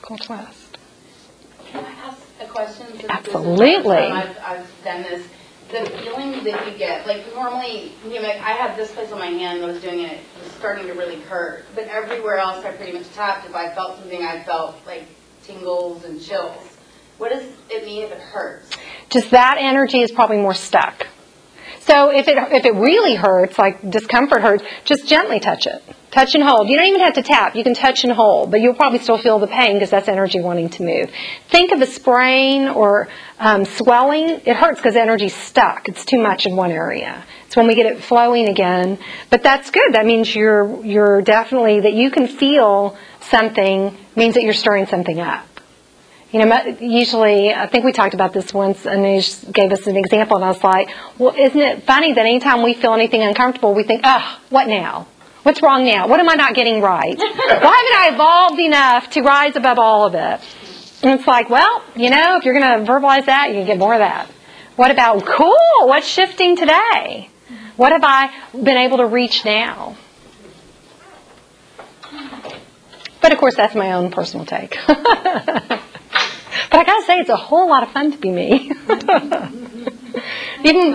Cold twist. Can I ask a question? Absolutely. This is the first time I've done this. The feeling that you get, like normally, I have this place on my hand that I was doing it, it was starting to really hurt. But everywhere else I pretty much tapped, if I felt something, I felt like tingles and chills. What does it mean if it hurts? Just that energy is probably more stuck. So if it really hurts, like discomfort hurts, just gently touch it. Touch and hold. You don't even have to tap. You can touch and hold, but you'll probably still feel the pain because that's energy wanting to move. Think of a sprain or swelling. It hurts because energy's stuck. It's too much in one area. It's when we get it flowing again. But that's good. That means you're definitely, that you can feel something, means that you're stirring something up. Usually, I think we talked about this once, and they just gave us an example, and I was like, well, isn't it funny that anytime we feel anything uncomfortable, we think, what now? What's wrong now? What am I not getting right? Why haven't I evolved enough to rise above all of it? And it's like, well, if you're going to verbalize that, you can get more of that. What about, cool, what's shifting today? What have I been able to reach now? But, of course, that's my own personal take. But I got to say, it's a whole lot of fun to be me. Even